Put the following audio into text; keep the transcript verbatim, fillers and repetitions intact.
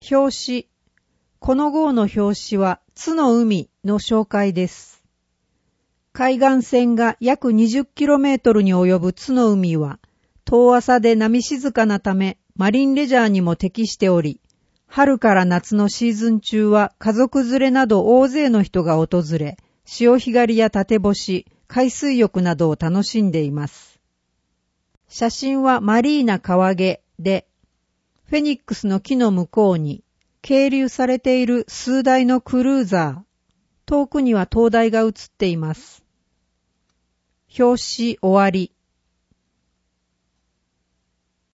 表紙。この号の表紙は津の海の紹介です。海岸線が約 にじゅっキロメートル に及ぶ津の海は、遠浅で波静かなため、マリンレジャーにも適しており、春から夏のシーズン中は家族連れなど大勢の人が訪れ、潮干狩りや縦干し、海水浴などを楽しんでいます。写真はマリーナ川毛で、フェニックスの木の向こうに、係留されている数台のクルーザー、遠くには灯台が映っています。表紙終わり。